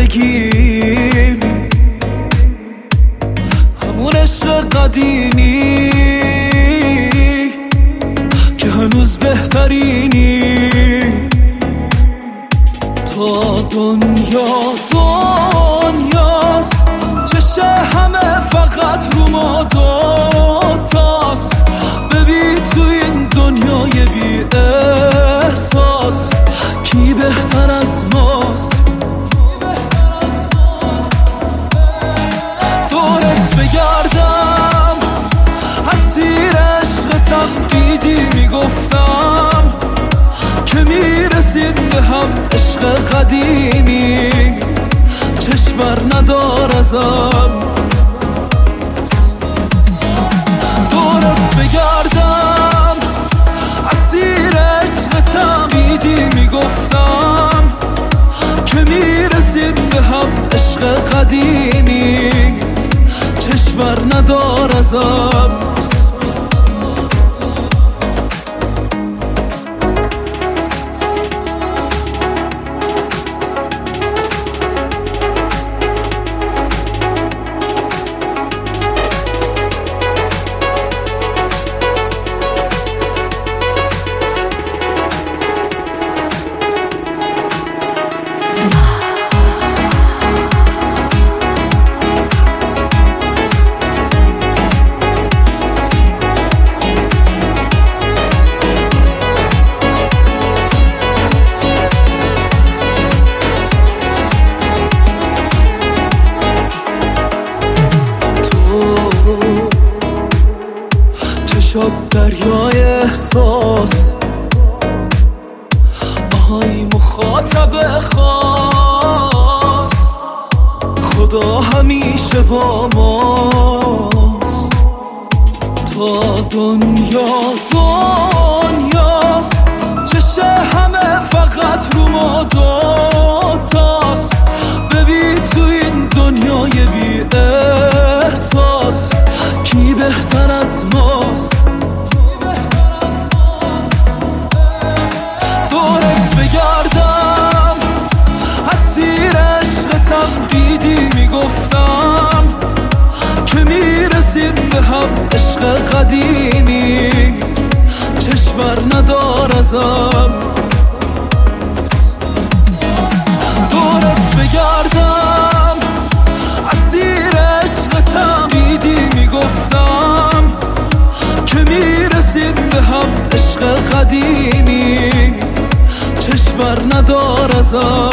بگیری، همون عشق قدیمی که هنوز بهترینی. تا دنیاست چشه همه فقط رو ما دوتاست. ببین تو این دنیای بی احساس کی بهتر از ماست. دورت بگردم اسیر عشقتم، دیدی میگفتم که میرسیم به هم. عشق قدیمی چشمر ندار ازم. دورت بگردم اسیر عشقتم، دیدی میگفتم که میرسیم به هم. عشق قدیمی چشمر ندار ازم. چشات دریای احساس، آهای مخاطب خاص. خدا همیشه با ماست. تا دنیاست چشه همه فقط رو ما دوتاست. ببین تو این دنیای بی احساس کی بهتر از ماست. دورت بگردم اسیر عشقتم، دیدی میگفتم که میرسیم به هم. عشق قدیمی چشمر ندار ازم. دورت بگردم اسیر عشقتم، دیدی میگفتم که میرسیم به هم. عشق قدیمی چشمر ندار ازم.